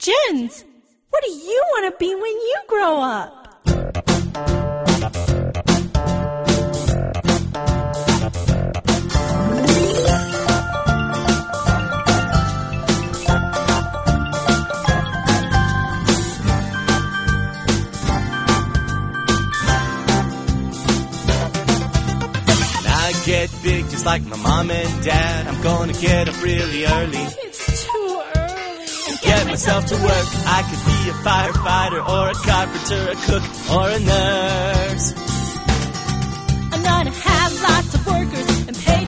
Jens, what do you want to be when you grow up? Get big just like my mom and dad. I'm gonna get up really early. It's too early. Get myself to work. I could be a firefighter or a carpenter, a cook or a nurse. I'm gonna have lots of workers